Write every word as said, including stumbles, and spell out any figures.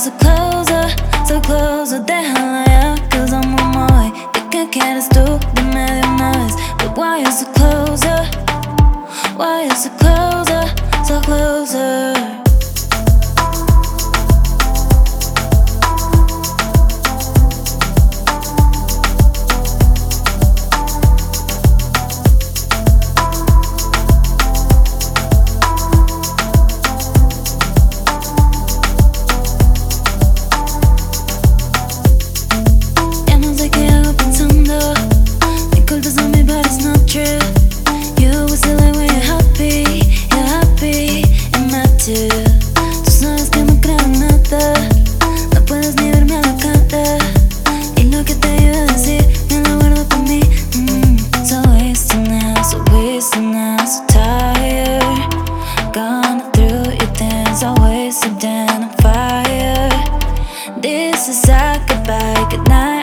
so closer, so closer, déjala ya, cause I'm on my way. ¿De qué quieres tú? Dime de una vez. But why you so closer? Why you so closer, so closer? Tú sabes que no creo en nada, no puedes ni verme a la cara. Y lo que te iba a decir, me lo guardo para mí. mm, So wasted now, so wasted now, so tired. Gone through your things, so wasted and on fire. This is our goodbye, goodnight.